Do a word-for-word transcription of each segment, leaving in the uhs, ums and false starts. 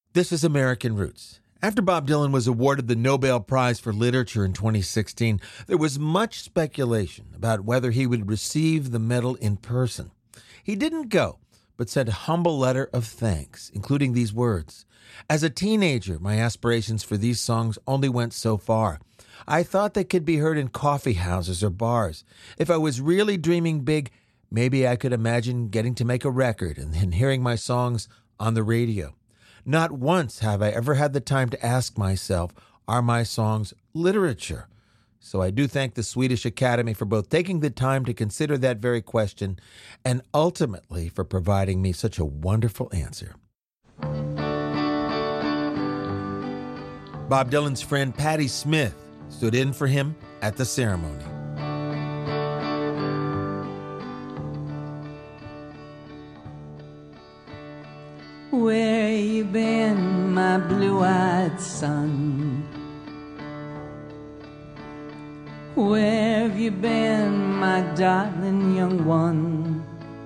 This is American Roots. After Bob Dylan was awarded the Nobel Prize for Literature in twenty sixteen, there was much speculation about whether he would receive the medal in person. He didn't go, but sent a humble letter of thanks, including these words. As a teenager, my aspirations for these songs only went so far. I thought they could be heard in coffee houses or bars. If I was really dreaming big, maybe I could imagine getting to make a record and then hearing my songs on the radio. Not once have I ever had the time to ask myself, are my songs literature? So I do thank the Swedish Academy for both taking the time to consider that very question and ultimately for providing me such a wonderful answer. Bob Dylan's friend Patti Smith stood in for him at the ceremony. Where you been, my blue-eyed son? Where have you been, my darling young one?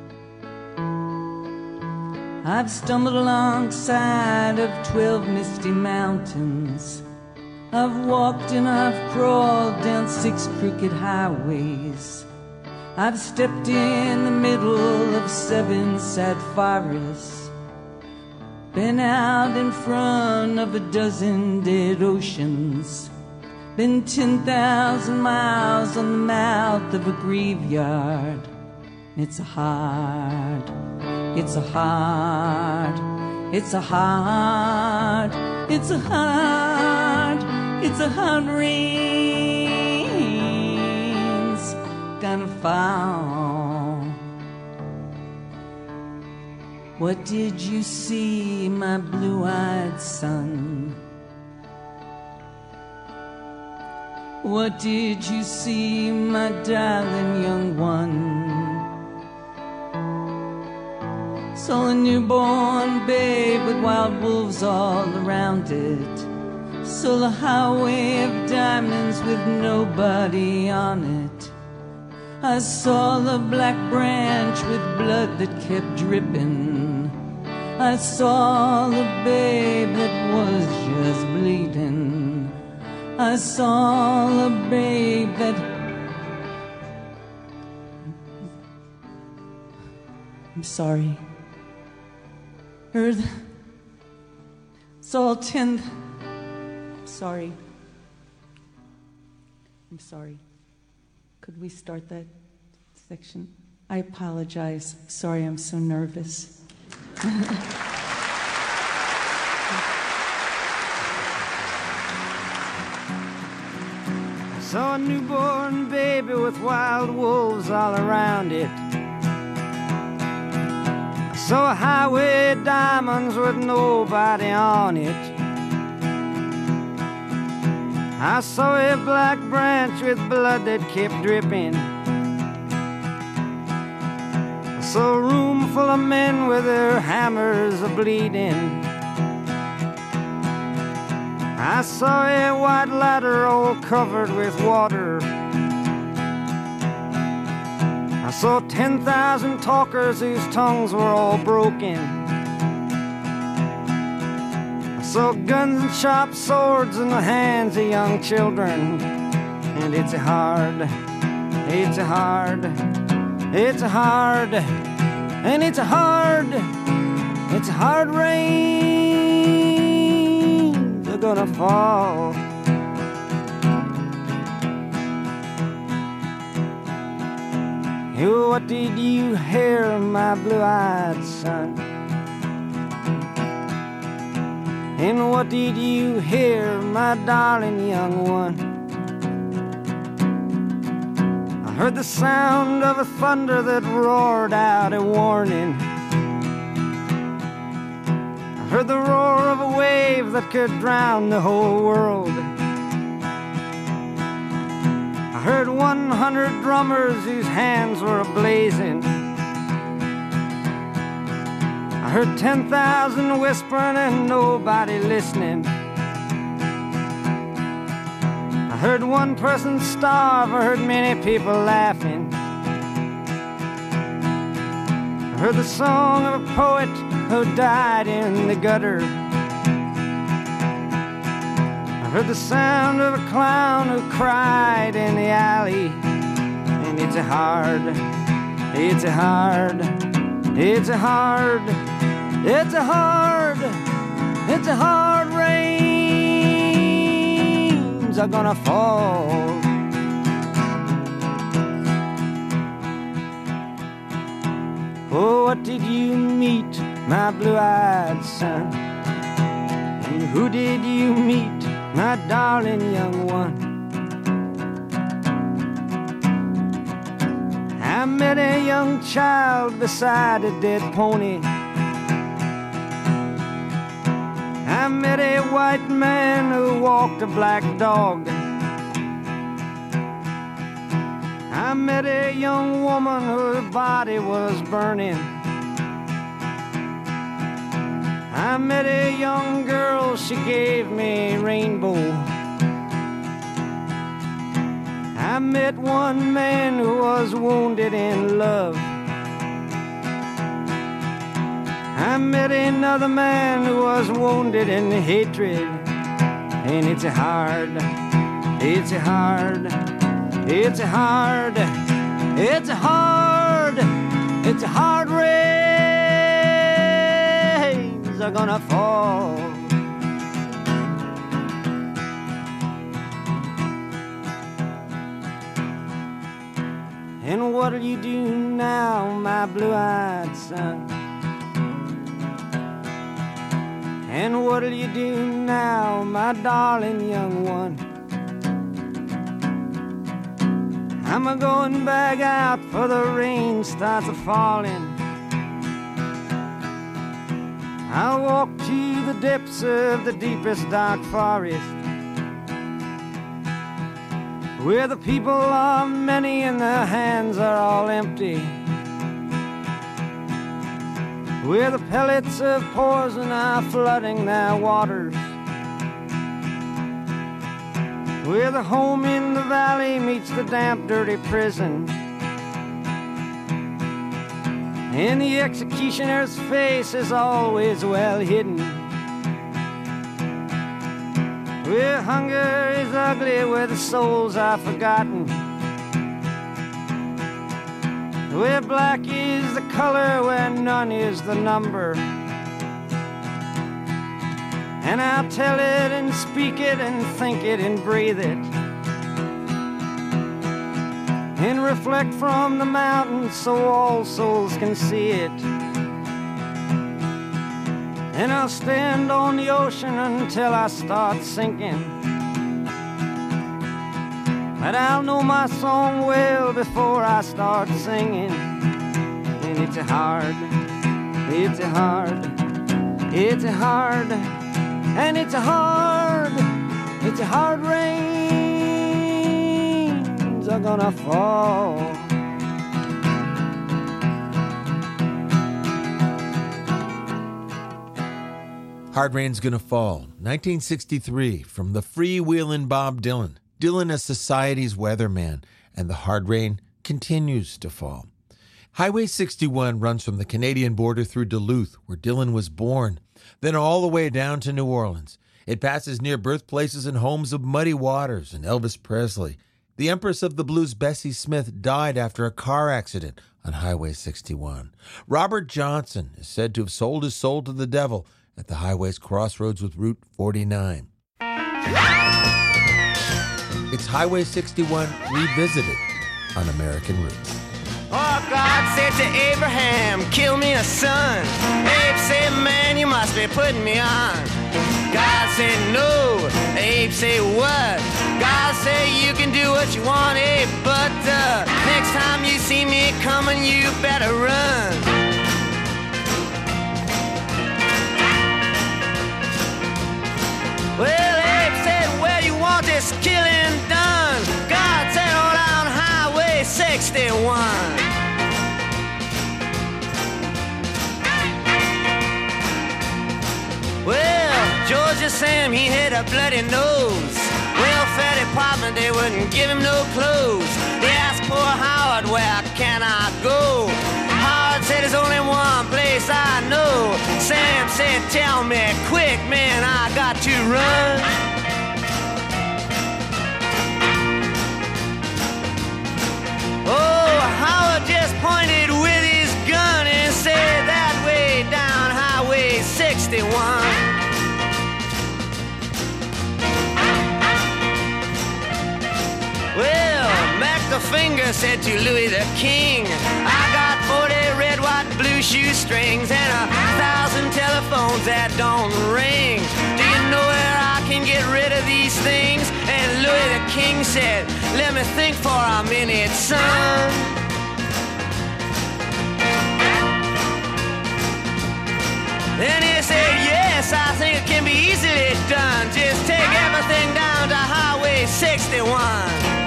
I've stumbled alongside of twelve misty mountains. I've walked and I've crawled down six crooked highways. I've stepped in the middle of seven sad forests. Been out in front of a dozen dead oceans. Been ten thousand miles on the mouth of a graveyard. It's a hard, it's a hard, it's a hard, it's a hard, it's a hard rain's gonna fall. What did you see, my blue-eyed son? What did you see, my darling young one? Saw a newborn babe with wild wolves all around it. Saw a highway of diamonds with nobody on it. I saw the black branch with blood that kept dripping. I saw the babe that was just bleeding. I saw the babe that... I'm sorry. Earth. It's all ten... I'm sorry. I'm sorry. Could we start that section? I apologize. Sorry, I'm so nervous. I saw a newborn baby with wild wolves all around it. I saw a highway of diamonds with nobody on it. I saw a black branch with blood that kept dripping. I saw a room full of men with their hammers a-bleeding. I saw a white ladder all covered with water. I saw ten thousand talkers whose tongues were all broken. I saw guns and sharp swords in the hands of young children. And it's a hard, it's a hard, it's a hard, and it's a hard, it's a hard rain they're gonna fall. You, what did you hear, my blue-eyed son? And what did you hear, my darling young one? I heard the sound of a thunder that roared out a warning. I heard the roar of a wave that could drown the whole world. I heard one hundred drummers whose hands were ablazing. I heard ten thousand whispering and nobody listening. I heard one person starve, I heard many people laughing. I heard the song of a poet who died in the gutter. heard the sound of a clown who cried in the alley. And it's a hard, it's a hard, it's a hard, it's a hard, it's a hard rains are gonna fall. Oh, what did you meet, my blue-eyed son? And who did you meet, my darling young one? I met a young child beside a dead pony. I met a white man who walked a black dog. I met a young woman whose body was burning. I met a young girl, she gave me a rainbow. I met one man who was wounded in love. I met another man who was wounded in hatred. And it's a hard, it's a hard, it's a hard, it's a hard, it's a hard rains are gonna fall. And what'll you do now, my blue-eyed son? And what'll you do now, my darling young one? I'm a-going back out for the rain starts a-falling. I'll walk to the depths of the deepest dark forest, where the people are many and their hands are all empty, where the pellets of poison are flooding their waters, where the home in the valley meets the damp, dirty prison, and the executioner's face is always well hidden, where hunger is ugly, where the souls are forgotten, where black is the color, where none is the number. And I'll tell it and speak it and think it and breathe it, and reflect from the mountains so all souls can see it. And I'll stand on the ocean until I start sinking, but I'll know my song well before I start singing. And it's a hard, it's a hard, it's a hard, and it's a hard, it's a hard rains are gonna fall. Hard Rain's Gonna Fall, nineteen sixty-three, from the freewheelin' Bob Dylan. Dylan as society's weatherman, and the hard rain continues to fall. Highway sixty-one runs from the Canadian border through Duluth, where Dylan was born, then all the way down to New Orleans. It passes near birthplaces and homes of Muddy Waters and Elvis Presley. The Empress of the Blues, Bessie Smith, died after a car accident on Highway sixty-one. Robert Johnson is said to have sold his soul to the devil at the highway's crossroads with Route forty-nine. It's Highway sixty-one Revisited on American Roots. Oh, God said to Abraham, kill me a son. Abe said, man, you must be putting me on. God said, no. Abe said, what? God said, you can do what you want, Abe, but uh, next time you see me coming, you better run. Well, Abe said, where you want this killing done? God said, oh, down Highway sixty-one. Well, Georgia Sam, he had a bloody nose. Welfare department, they wouldn't give him no clothes. They asked poor Howard, where can I go? Howard said, there's only one place I know. Sam said, tell me quick, man, I got to run. one. Well, Mac the Finger said to Louis the King, I got forty red, white, blue shoestrings and a thousand telephones that don't ring. Do you know where I can get rid of these things? And Louis the King said, let me think for a minute, son. Then he said, yes, I think it can be easily done. Just take everything down to Highway sixty-one.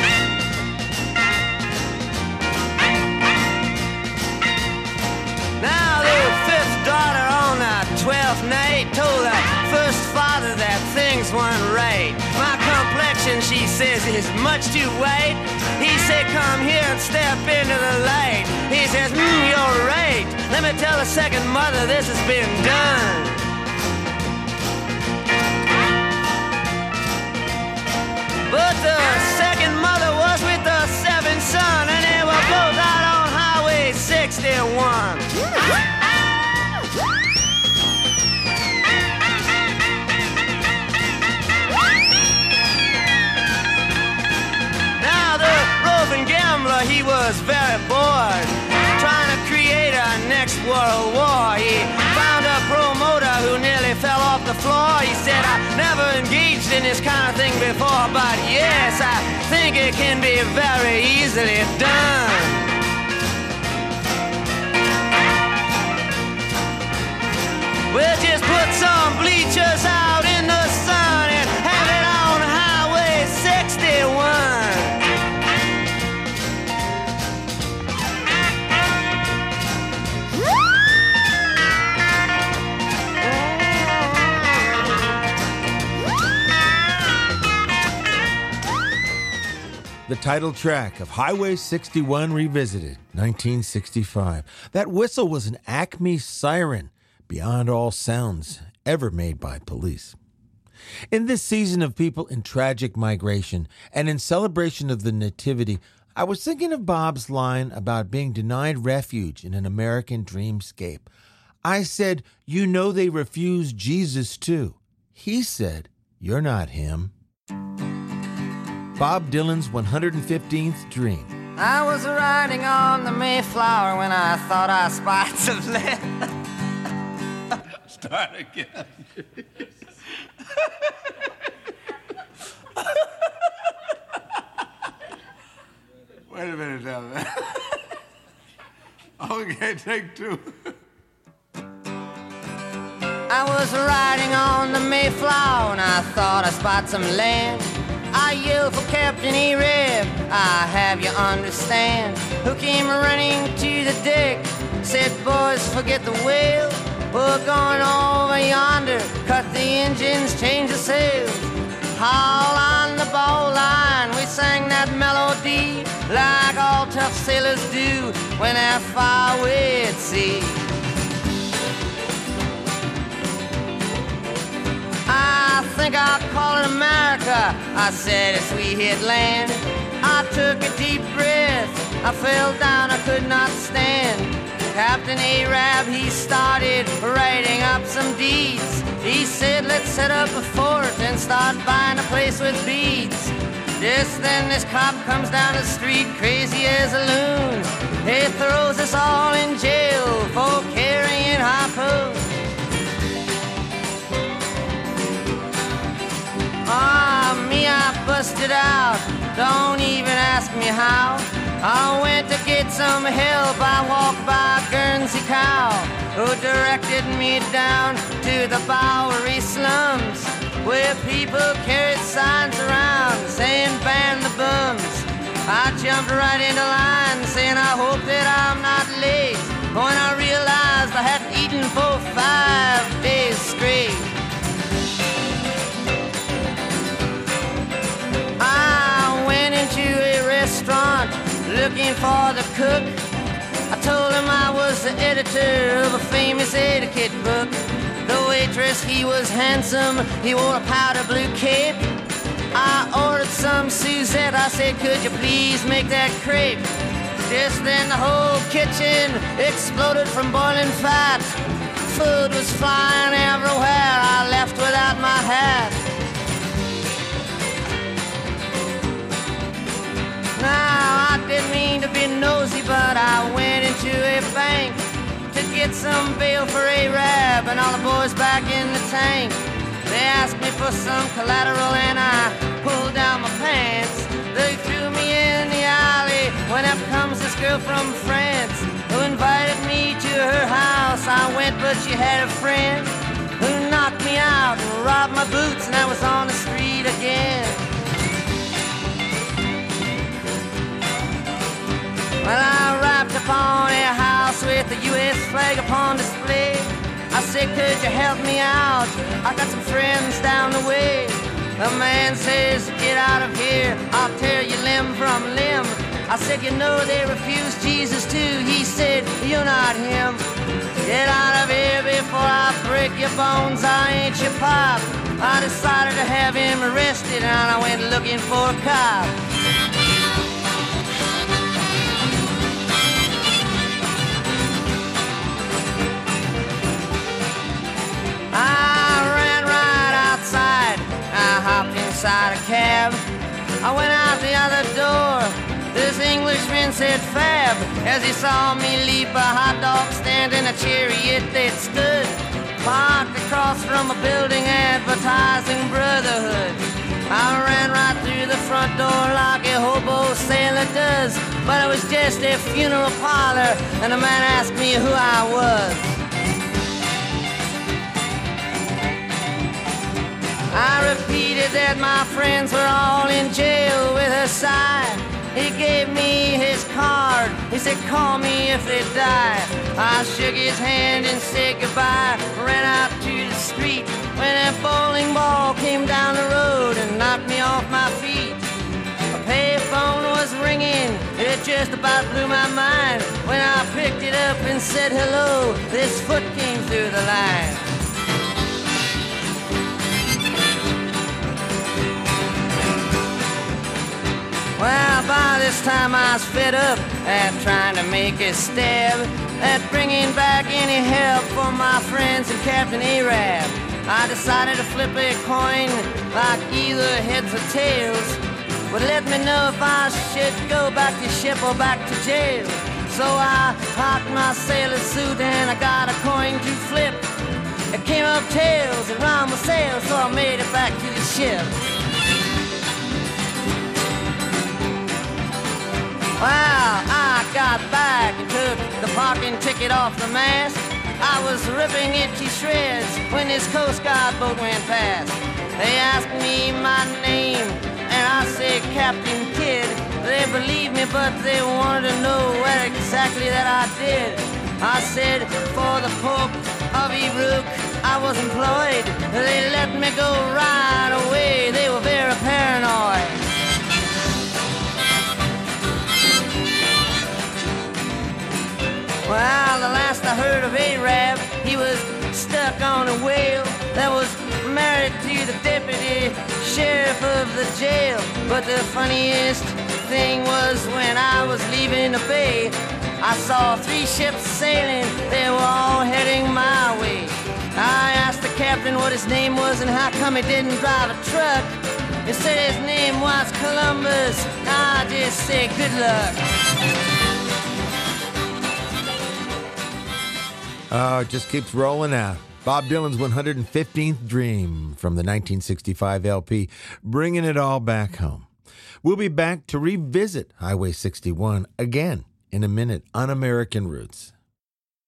Now the fifth daughter on the twelfth night told the first father that things weren't right. My complexion, she says, is much too white. He said, come here and step into the light. He says, mm, you're right. Let me tell the second mother this has been done. But the second mother was with the seventh son, and they were both out on Highway sixty-one. Now the roving gambler, he was very bored, trying to create a next world war. He found a promoter who nearly fell off the floor. He said, I never engaged in this kind of thing before, but yes, I think it can be very easily done. We'll just put some bleachers out in the sun and have it on Highway sixty-one. The title track of Highway sixty-one Revisited, nineteen sixty-five. That whistle was an Acme siren, beyond all sounds ever made by police. In this season of people in tragic migration and in celebration of the Nativity, I was thinking of Bob's line about being denied refuge in an American dreamscape. I said, you know they refused Jesus too. He said, you're not him. Bob Dylan's one hundred fifteenth Dream. I was riding on the Mayflower when I thought I spied some land. Start again. Wait a minute now, man. Okay, take two. I was riding on the Mayflower and I thought I spotted some land. I yelled for Captain E-Reb, I have you understand, who came running to the deck, said, boys, forget the whale. We're going over yonder, cut the engines, change the sails. Haul on the bowline, we sang that melody like all tough sailors do when they're far away at sea. I think I'll call it America, I said as we hit land. I took a deep breath, I fell down, I could not stand. Captain Arab, he started writing up some deeds. He said, let's set up a fort and start buying a place with beads. Just then this cop comes down the street, crazy as a loon. He throws us all in jail for carrying harpoons. Ah, me, I busted out, don't even ask me how. I went to get some help, I walked by Guernsey Cow, who directed me down to the Bowery slums, where people carried signs around saying ban the bums. I jumped right into line saying I hope that I'm not late, when I realized I hadn't eaten for five days straight. I went into a restaurant looking for the cook. I told him I was the editor of a famous etiquette book. The waitress, he was handsome, he wore a powder blue cape. I ordered some Suzette, I said, could you please make that crepe? Just then the whole kitchen exploded from boiling fat. food was flying everywhere. I left without my hat. Now, I didn't mean to be nosy, but I went into a bank to get some bail for Arab and all the boys back in the tank. They asked me for some collateral and I pulled down my pants. They threw me in the alley when up comes this girl from France who invited me to her house. I went, but she had a friend who knocked me out and robbed my boots, and I was on the street again. Well, I rapped upon a house with the U S flag upon display. I said, could you help me out? I got some friends down the way. The man says, get out of here, I'll tear you limb from limb. I said, you know they refused Jesus too. He said, you're not him. Get out of here before I break your bones, I ain't your pop. I decided to have him arrested and I went looking for a cop. I ran right outside, I hopped inside a cab. I went out the other door, this Englishman said fab, as he saw me leap a hot dog stand in a chariot that stood parked across from a building advertising brotherhood. I ran right through the front door like a hobo sailor does, but it was just a funeral parlor and the man asked me who I was. I repeated that my friends were all in jail with a sigh. He gave me his card. He said, call me if they die. I shook his hand and said goodbye. Ran out to the street when a bowling ball came down the road and knocked me off my feet. A payphone was ringing. It just about blew my mind. When I picked it up and said hello, this foot came through the line. Well, by this time I was fed up at trying to make a stab at bringing back any help for my friends and Captain Arab. I decided to flip a coin like either heads or tails. Would let me know if I should go back to ship or back to jail. So I hocked my sailor suit and I got a coin to flip. It came up tails and rhymed with sail, so I made it back to the ship. Well, I got back and took the parking ticket off the mast. I was ripping it to shreds when this Coast Guard boat went past. They asked me my name, and I said Captain Kidd. They believed me, but they wanted to know what exactly that I did. I said, for the Pope of Uruk, I was employed. They let me go right away. They were very paranoid. Well, the last I heard of Arab, he was stuck on a whale that was married to the deputy sheriff of the jail. But the funniest thing was when I was leaving the bay, I saw three ships sailing, they were all heading my way. I asked the captain what his name was and how come he didn't drive a truck. He said his name was Columbus. I just said good luck. Oh, it just keeps rolling out. Bob Dylan's one hundred fifteenth Dream from the nineteen sixty-five L P, bringing it all back home. We'll be back to revisit Highway sixty-one again in a minute on American Roots.